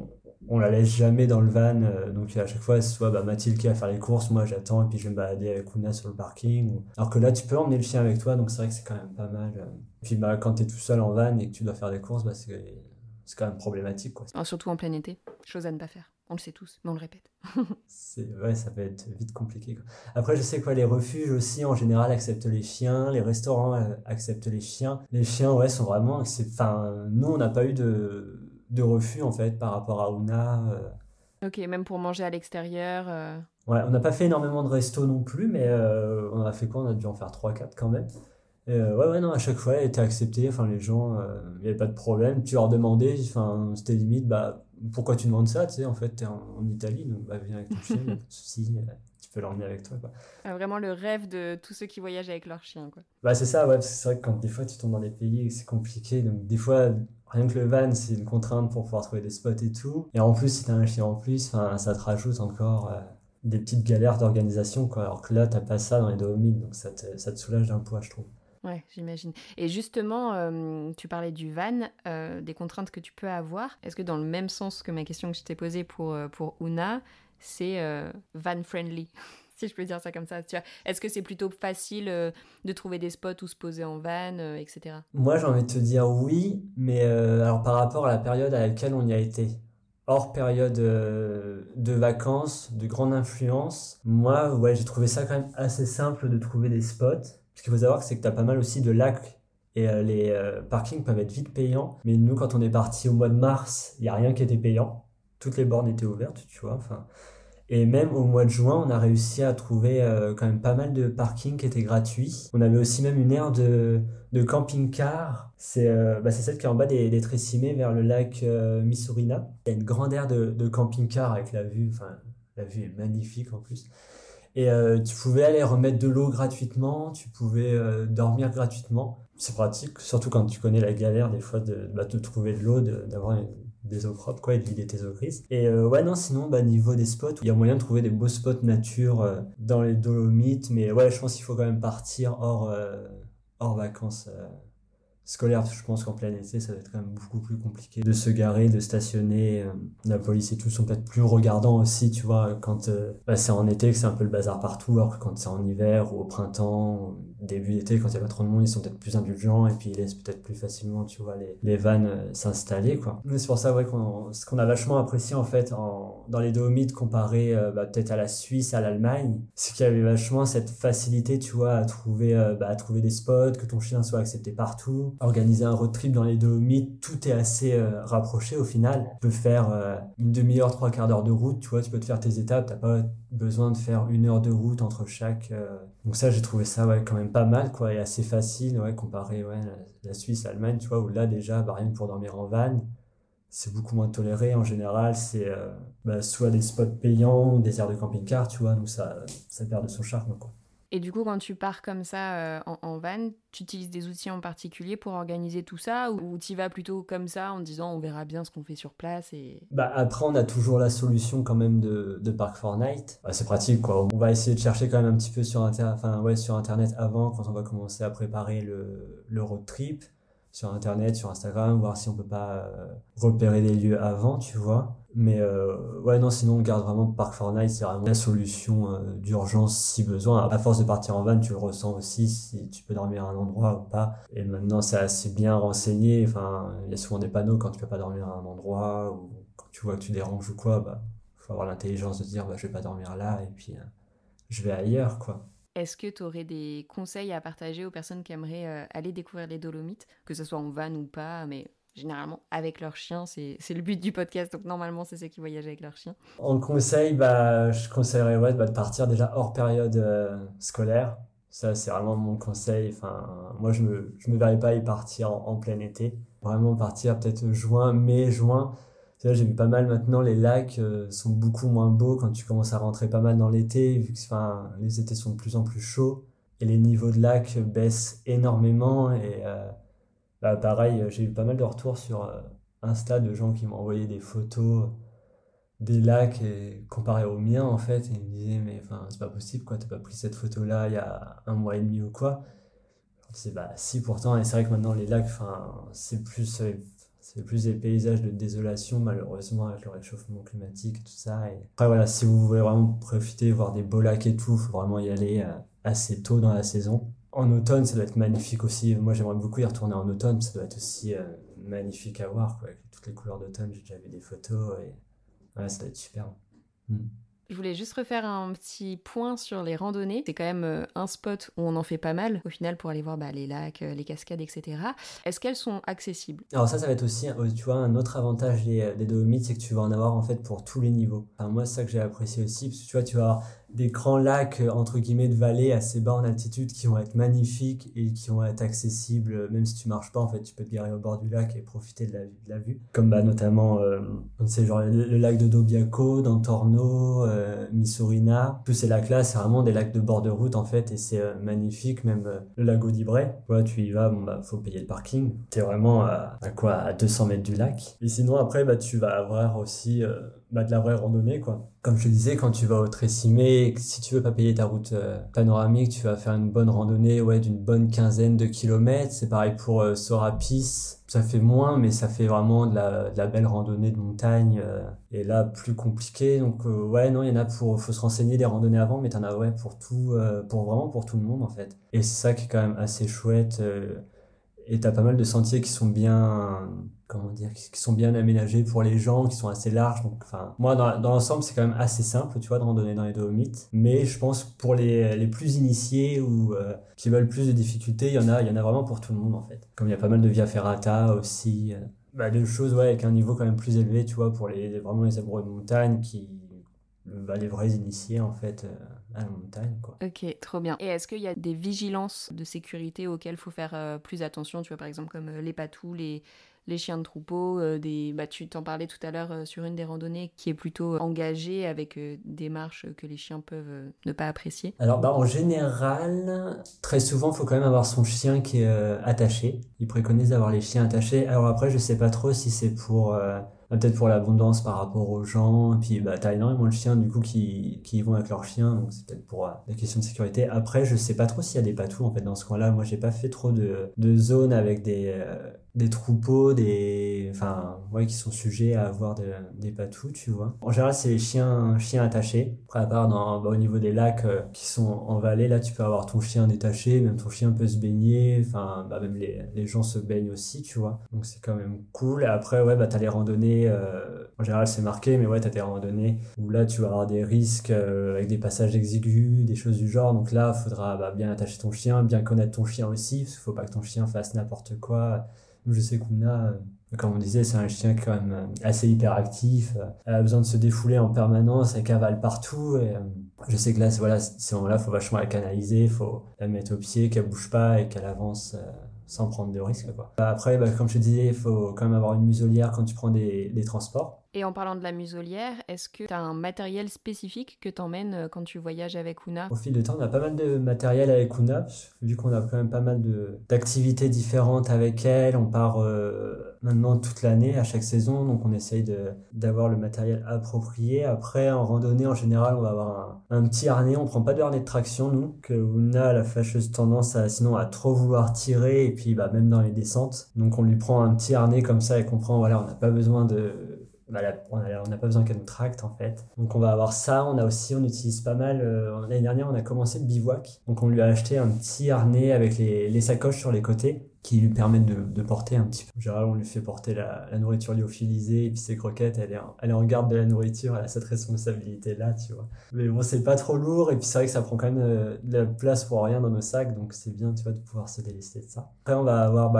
on la laisse jamais dans le van, donc à chaque fois c'est soit Mathilde qui va faire les courses, moi j'attends et puis je vais me balader avec Ouna sur le parking. Alors que là tu peux emmener le chien avec toi, donc c'est vrai que c'est quand même pas mal. Et puis quand t'es tout seul en van et que tu dois faire des courses, c'est quand même problématique, quoi. Alors, surtout en plein été, chose à ne pas faire. On le sait tous, mais on le répète. Ouais, ça peut être vite compliqué, quoi. Après je sais quoi, les refuges aussi en général acceptent les chiens, les restaurants acceptent les chiens. Les chiens, ouais, sont vraiment, nous on n'a pas eu de refus en fait par rapport à Ouna. Ok, même pour manger à l'extérieur. Ouais, on n'a pas fait énormément de restos non plus, mais on a fait quoi? On a dû en faire 3-4 quand même. Et ouais, non, à chaque fois, elle était acceptée. Enfin, les gens, il n'y avait pas de problème. Tu leur demandais, enfin, c'était limite, pourquoi tu demandes ça? Tu sais, en fait, t'es en Italie, donc viens avec ton chien, y a pas de souci, tu peux l'emmener avec toi, quoi. Vraiment le rêve de tous ceux qui voyagent avec leur chien, quoi. C'est ça, ouais, parce que c'est vrai que quand des fois tu tombes dans des pays et que c'est compliqué, donc des fois, rien que le van, c'est une contrainte pour pouvoir trouver des spots et tout. Et en plus, si t'as un chien en plus, ça te rajoute encore des petites galères d'organisation, quoi. Alors que là, t'as pas ça dans les Dolomites, donc ça te soulage d'un poids, je trouve. Ouais, j'imagine. Et justement, tu parlais du van, des contraintes que tu peux avoir. Est-ce que dans le même sens que ma question que je t'ai posée pour Ouna, c'est van friendly, si je peux dire ça comme ça, tu vois? Est-ce que c'est plutôt facile de trouver des spots où se poser en van, etc. Moi, j'ai envie de te dire oui, mais alors par rapport à la période à laquelle on y a été, hors période de vacances, de grande influence, moi, ouais, j'ai trouvé ça quand même assez simple de trouver des spots. Ce qu'il faut savoir, c'est que tu as pas mal aussi de lacs et les parkings peuvent être vite payants. Mais nous, quand on est parti au mois de mars, il n'y a rien qui était payant. Toutes les bornes étaient ouvertes, tu vois. Enfin, et même au mois de juin, on a réussi à trouver quand même pas mal de parkings qui étaient gratuits. On avait aussi même une aire de camping-car. C'est celle qui est en bas des Tressimé vers le lac Missourina. Il y a une grande aire de camping-car avec la vue. Enfin, la vue est magnifique en plus. Et tu pouvais aller remettre de l'eau gratuitement, tu pouvais dormir gratuitement. C'est pratique, surtout quand tu connais la galère des fois de trouver de l'eau, d'avoir des eaux propres, quoi, et de vider tes eaux grises. Et ouais, non, sinon, niveau des spots, il y a moyen de trouver des beaux spots nature dans les Dolomites, mais ouais, je pense qu'il faut quand même partir hors vacances scolaires, parce que je pense qu'en plein été, ça va être quand même beaucoup plus compliqué de se garer, de stationner. La police et tout sont peut-être plus regardants aussi, tu vois, quand c'est en été que c'est un peu le bazar partout, alors que quand c'est en hiver ou au printemps, début d'été, quand il n'y a pas trop de monde, ils sont peut-être plus indulgents et puis ils laissent peut-être plus facilement, tu vois, les vannes s'installer, quoi. Mais c'est pour ça, ouais, ce qu'on a vachement apprécié, en fait, dans les Dolomites, comparé peut-être à la Suisse, à l'Allemagne, c'est qu'il y avait vachement cette facilité, tu vois, à trouver des spots, que ton chien soit accepté partout. Organiser un road trip dans les Dolomites, tout est assez rapproché au final. Tu peux faire une demi-heure, 3/4 d'heure de route, tu vois, tu peux te faire tes étapes, t'as pas besoin de faire 1 heure de route entre chaque. Donc ça, j'ai trouvé ça quand même pas mal, quoi, et assez facile, ouais, comparé la Suisse, l'Allemagne, tu vois, où là déjà, rien que pour dormir en van, c'est beaucoup moins toléré. En général, c'est soit des spots payants ou des aires de camping-car, tu vois, donc ça perd de son charme, quoi. Et du coup, quand tu pars comme ça en van, tu utilises des outils en particulier pour organiser tout ça, ou tu y vas plutôt comme ça en disant on verra bien ce qu'on fait sur place et... Après, on a toujours la solution quand même de Park4Night. C'est pratique, quoi. On va essayer de chercher quand même un petit peu sur Internet avant, quand on va commencer à préparer le road trip. Sur Internet, sur Instagram, voir si on peut pas repérer des lieux avant, tu vois. Mais ouais, non, sinon on garde vraiment Park4Night, c'est vraiment la solution d'urgence si besoin. À force de partir en van, tu le ressens aussi, si tu peux dormir à un endroit ou pas. Et maintenant, c'est assez bien renseigné. Enfin, il y a souvent des panneaux quand tu peux pas dormir à un endroit, ou quand tu vois que tu déranges ou quoi, faut avoir l'intelligence de dire, je vais pas dormir là, et puis je vais ailleurs, quoi. Est-ce que tu aurais des conseils à partager aux personnes qui aimeraient aller découvrir les Dolomites, que ce soit en van ou pas, mais généralement avec leurs chiens. C'est le but du podcast, donc normalement, c'est ceux qui voyagent avec leurs chiens. En conseil, je conseillerais de partir déjà hors période scolaire. Ça, c'est vraiment mon conseil. Enfin, moi, je me verrais pas y partir en plein été. Vraiment partir peut-être juin, mai, juin. C'est là, j'ai vu pas mal maintenant, les lacs sont beaucoup moins beaux quand tu commences à rentrer pas mal dans l'été, vu que les étés sont de plus en plus chauds et les niveaux de lac baissent énormément. Et pareil, j'ai eu pas mal de retours sur Insta de gens qui m'ont envoyé des photos des lacs et comparé aux miens en fait, et ils me disaient mais enfin c'est pas possible quoi, t'as pas pris cette photo là il y a un mois et demi ou quoi. Je disais bah si pourtant, et c'est vrai que maintenant les lacs c'est plus des paysages de désolation malheureusement avec le réchauffement climatique et tout ça. Et après voilà, si vous voulez vraiment profiter, voir des beaux lacs et tout, faut vraiment y aller assez tôt dans la saison. En automne ça doit être magnifique aussi, moi j'aimerais beaucoup y retourner en automne, ça doit être aussi magnifique à voir quoi, avec toutes les couleurs d'automne, j'ai déjà vu des photos et ouais, ça doit être super. Mm. Je voulais juste refaire un petit point sur les randonnées. C'est quand même un spot où on en fait pas mal, au final, pour aller voir les lacs, les cascades, etc. Est-ce qu'elles sont accessibles? Alors ça va être aussi, tu vois, un autre avantage des Dolomites, c'est que tu vas en avoir en fait pour tous les niveaux. Enfin, moi, c'est ça que j'ai apprécié aussi, parce que tu vois, tu vas avoir des grands lacs, entre guillemets, de vallée assez bas en altitude qui vont être magnifiques et qui vont être accessibles, même si tu marches pas, en fait, tu peux te garer au bord du lac et profiter de la vue. Comme notamment, c'est genre le lac de Dobiaco, d'Antorno, Missourina. Tous ces lacs-là, c'est vraiment des lacs de bord de route, en fait, et c'est magnifique, même le lac Audibray. Voilà, tu y vas, faut payer le parking. T'es vraiment à 200 mètres du lac. Et sinon, après, tu vas avoir aussi de la vraie randonnée, quoi. Comme je te disais, quand tu vas au Tressimé, si tu veux pas payer ta route panoramique, tu vas faire une bonne randonnée, d'une bonne quinzaine de kilomètres. C'est pareil pour Sorapis. Ça fait moins, mais ça fait vraiment de la belle randonnée de montagne. Et là, plus compliqué. Donc, non, il y en a faut se renseigner des randonnées avant, mais t'en as, pour tout, vraiment pour tout le monde, en fait. Et c'est ça qui est quand même assez chouette. Et t'as pas mal de sentiers qui sont bien, qui sont bien aménagés pour les gens, qui sont assez larges. Donc, enfin, moi, dans l'ensemble, c'est quand même assez simple, tu vois, de randonner dans les Dolomites. Mais je pense pour les plus initiés ou qui veulent plus de difficultés, il y en a vraiment pour tout le monde, en fait. Comme il y a pas mal de via ferrata aussi, de choses, avec un niveau quand même plus élevé, tu vois, pour vraiment les amoureux de montagne les vrais initiés, en fait, à la montagne, quoi. Ok, trop bien. Et est-ce qu'il y a des vigilances de sécurité auxquelles il faut faire plus attention, tu vois, par exemple, comme les patous, les chiens de troupeau, tu t'en parlais tout à l'heure sur une des randonnées qui est plutôt engagée avec des marches que les chiens peuvent ne pas apprécier? Alors, en général, très souvent, il faut quand même avoir son chien qui est attaché. Ils préconisent d'avoir les chiens attachés. Alors après, je sais pas trop si c'est pour... peut-être pour l'abondance par rapport aux gens, et puis t'as énormément de chiens du coup qui y vont avec leurs chiens, donc c'est peut-être pour des questions de sécurité. Après, je sais pas trop s'il y a des patous en fait dans ce coin-là. Moi, j'ai pas fait trop de zones avec des troupeaux, qui sont sujets à avoir des patous, tu vois. En général, c'est les chiens attachés. Après, à part au niveau des lacs qui sont en vallée, là, tu peux avoir ton chien détaché, même ton chien peut se baigner, même les gens se baignent aussi, tu vois. Donc c'est quand même cool. Et après, t'as les randonnées, en général, c'est marqué, mais t'as des randonnées où là, tu vas avoir des risques avec des passages exigus, des choses du genre. Donc là, il faudra bien attacher ton chien, bien connaître ton chien aussi, parce qu'il faut pas que ton chien fasse n'importe quoi. Je sais qu'Ouna, comme on disait, c'est un chien quand même assez hyperactif. Elle a besoin de se défouler en permanence, elle cavale partout. Et je sais que là, ces moments-là, faut vachement la canaliser, faut la mettre au pied, qu'elle bouge pas et qu'elle avance sans prendre de risques, quoi. Après, comme je te disais, il faut quand même avoir une muselière quand tu prends des transports. Et en parlant de la muselière, est-ce que tu as un matériel spécifique que t'emmènes quand tu voyages avec Ouna? Au fil du temps, on a pas mal de matériel avec Ouna, vu qu'on a quand même pas mal d'activités différentes avec elle. On part maintenant toute l'année, à chaque saison, donc on essaye d'avoir le matériel approprié. Après, en randonnée, en général, on va avoir un petit harnais. On prend pas de harnais de traction, nous, que Ouna a la fâcheuse tendance sinon à trop vouloir tirer, et puis même dans les descentes. Donc on lui prend un petit harnais comme ça et comprend, on n'a pas besoin on n'a pas besoin qu'elle nous tracte en fait. Donc on va avoir ça. On utilise pas mal. L'année dernière, on a commencé le bivouac. Donc on lui a acheté un petit harnais avec les sacoches sur les côtés qui lui permettent de porter un petit peu. En général, on lui fait porter la nourriture lyophilisée et puis ses croquettes. Elle est en garde de la nourriture. Elle a cette responsabilité là, tu vois. Mais bon, c'est pas trop lourd et puis c'est vrai que ça prend quand même de la place pour rien dans nos sacs. Donc c'est bien, tu vois, de pouvoir se délester de ça. Après, on va avoir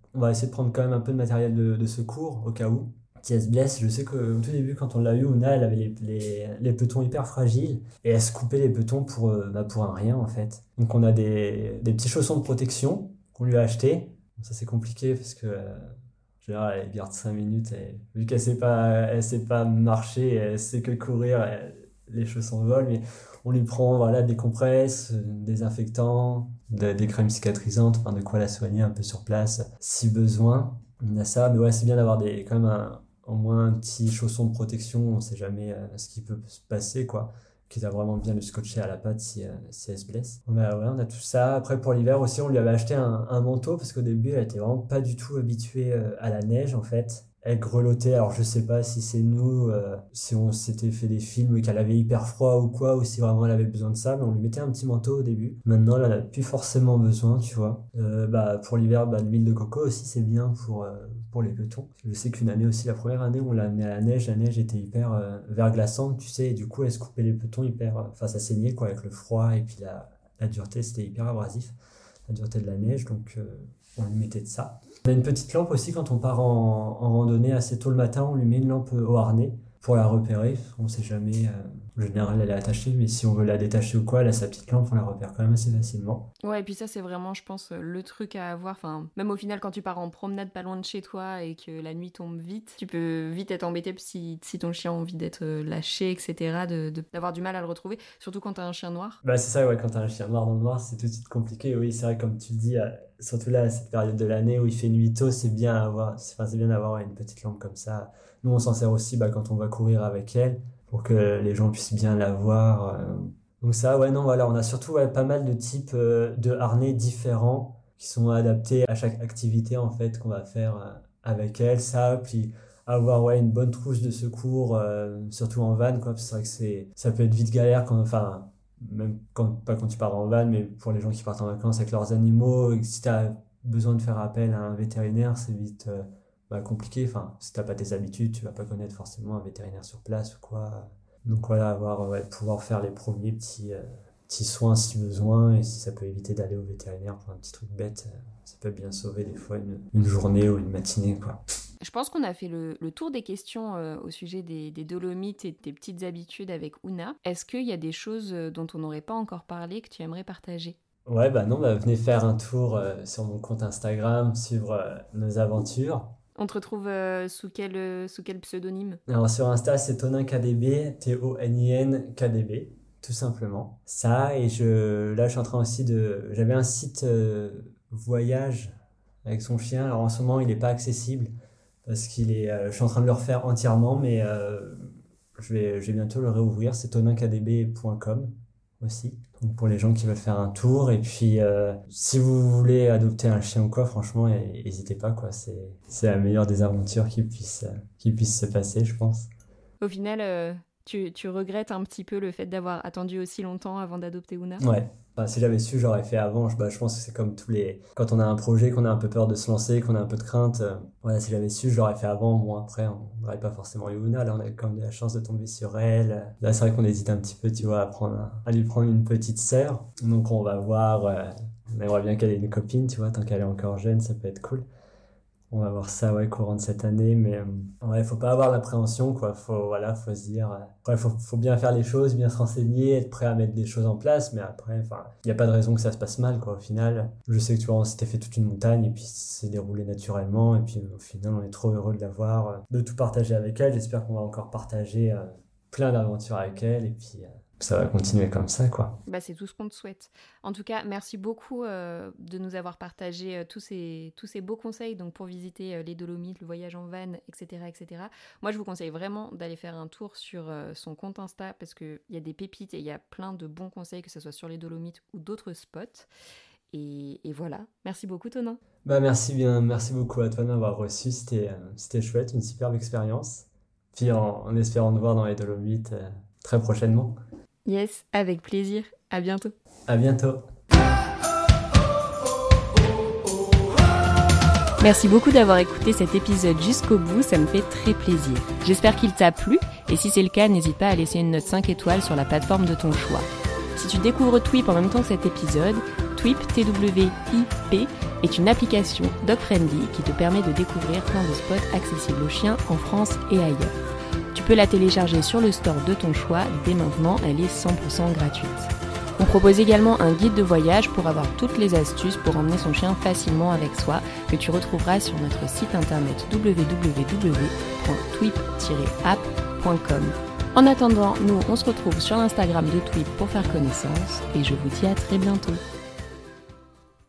On va essayer de prendre quand même un peu de matériel de secours au cas où. Si elle se blesse, je sais qu'au tout début, quand on l'a eu, Ouna, elle avait les petons hyper fragiles et elle se coupait les petons pour un rien en fait. Donc on a des petits chaussons de protection qu'on lui a achetés. Ça c'est compliqué parce que genre, elle garde 5 minutes et vu qu'elle sait pas marcher, elle sait que courir, les chaussons volent, mais on lui prend voilà, des compresses, des désinfectants, des crèmes cicatrisantes, enfin de quoi la soigner un peu sur place si besoin. On a ça, mais ouais, c'est bien d'avoir quand même au moins un petit chausson de protection, on sait jamais ce qui peut se passer, quoi. Quitte à vraiment bien le scotcher à la patte si elle se blesse. On a tout ça. Après, pour l'hiver aussi, on lui avait acheté un manteau parce qu'au début, elle était vraiment pas du tout habituée à la neige, en fait. Elle grelottait, alors je sais pas si c'est nous, si on s'était fait des films et qu'elle avait hyper froid ou quoi, ou si vraiment elle avait besoin de ça, mais on lui mettait un petit manteau au début. Maintenant, elle en a plus forcément besoin, tu vois. Pour l'hiver, l'huile de coco aussi, c'est bien pour les petons. Je sais qu'une année aussi, la première année, on l'a mis à la neige était hyper verglaçante, tu sais, et du coup, elle se coupait les petons ça saignait, quoi, avec le froid, et puis la dureté, c'était hyper abrasif, la dureté de la neige, donc on lui mettait de ça. On a une petite lampe aussi quand on part en randonnée assez tôt le matin, on lui met une lampe au harnais pour la repérer. On ne sait jamais, en général elle est attachée, mais si on veut la détacher ou quoi, elle a sa petite lampe, on la repère quand même assez facilement. Ouais, et puis ça c'est vraiment, je pense, le truc à avoir. Enfin, même au final, quand tu pars en promenade pas loin de chez toi et que la nuit tombe vite, tu peux vite être embêté si ton chien a envie d'être lâché, etc., d'avoir du mal à le retrouver, surtout quand t'as un chien noir. C'est ça, ouais, quand t'as un chien noir dans le noir, c'est tout de suite compliqué. Oui, c'est vrai, comme tu le dis, surtout là, à cette période de l'année où il fait nuit tôt, c'est bien d'avoir une petite lampe comme ça. Nous, on s'en sert aussi quand on va courir avec elle, pour que les gens puissent bien la voir. Donc ça, ouais, non, voilà, on a surtout pas mal de types de harnais différents qui sont adaptés à chaque activité, en fait, qu'on va faire avec elle. Ça, puis avoir une bonne trousse de secours, surtout en van, quoi, parce que c'est vrai que ça peut être vite galère même pas quand tu pars en van, mais pour les gens qui partent en vacances avec leurs animaux, et si tu as besoin de faire appel à un vétérinaire, c'est vite compliqué. Enfin, si tu n'as pas tes habitudes, tu vas pas connaître forcément un vétérinaire sur place ou quoi. Donc voilà, pouvoir faire les premiers petits soins si besoin, et si ça peut éviter d'aller au vétérinaire pour un petit truc bête, ça peut bien sauver des fois une journée ou une matinée, quoi. Je pense qu'on a fait le tour des questions au sujet des Dolomites et des petites habitudes avec Ouna. Est-ce qu'il y a des choses dont on n'aurait pas encore parlé que tu aimerais partager ? Ouais, venez faire un tour sur mon compte Instagram, suivre nos aventures. On te retrouve sous quel pseudonyme ? Alors sur Insta, c'est ToninKDB, TONINKDB, tout simplement. Ça, et là je suis en train aussi j'avais un site voyage avec son chien. Alors en ce moment, il n'est pas accessible, parce je suis en train de le refaire entièrement, mais je vais bientôt le réouvrir. C'est toninkdb.com aussi. Donc pour les gens qui veulent faire un tour, et puis si vous voulez adopter un chien ou quoi, franchement, n'hésitez pas, quoi. C'est la meilleure des aventures qui puisse se passer, je pense. Au final, tu regrettes un petit peu le fait d'avoir attendu aussi longtemps avant d'adopter Ouna ? Ouais. Si j'avais su, j'aurais fait avant. Je pense que c'est comme quand on a un projet, qu'on a un peu peur de se lancer, qu'on a un peu de crainte. Si j'avais su, j'aurais fait avant. Bon, après, on n'aurait pas forcément eu Ouna. Là, on a quand même de la chance de tomber sur elle. Là, c'est vrai qu'on hésite un petit peu, tu vois, à lui prendre une petite sœur. Donc, on va voir. On aimerait bien qu'elle ait une copine, tu vois, tant qu'elle est encore jeune, ça peut être cool. On va voir ça, courant de cette année, mais faut pas avoir l'appréhension, quoi. Faut se dire, faut bien faire les choses, bien se renseigner, être prêt à mettre des choses en place, mais après, il y a pas de raison que ça se passe mal, quoi. Au final, je sais que tu vois, on s'était fait toute une montagne, et puis c'est déroulé naturellement, et puis au final, on est trop heureux de l'avoir, de tout partager avec elle. J'espère qu'on va encore partager plein d'aventures avec elle, et puis ça va continuer comme ça, quoi. C'est tout ce qu'on te souhaite. En tout cas, merci beaucoup de nous avoir partagé tous ces beaux conseils donc pour visiter les Dolomites, le voyage en van, etc., etc. Moi, je vous conseille vraiment d'aller faire un tour sur son compte Insta, parce qu'il y a des pépites et il y a plein de bons conseils, que ce soit sur les Dolomites ou d'autres spots. Et voilà. Merci beaucoup, Tonin. Merci beaucoup à toi de m'avoir reçu. C'était chouette, une superbe expérience. Puis en espérant te voir dans les Dolomites très prochainement. Yes, avec plaisir. À bientôt. À bientôt. Merci beaucoup d'avoir écouté cet épisode jusqu'au bout, ça me fait très plaisir. J'espère qu'il t'a plu, et si c'est le cas, n'hésite pas à laisser une note 5 étoiles sur la plateforme de ton choix. Si tu découvres Twip en même temps que cet épisode, Twip, TWIP, est une application dog-friendly qui te permet de découvrir plein de spots accessibles aux chiens en France et ailleurs. Tu peux la télécharger sur le store de ton choix, dès maintenant elle est 100% gratuite. On propose également un guide de voyage pour avoir toutes les astuces pour emmener son chien facilement avec soi, que tu retrouveras sur notre site internet www.twip-app.com. En attendant, nous on se retrouve sur l'Instagram de Twip pour faire connaissance et je vous dis à très bientôt.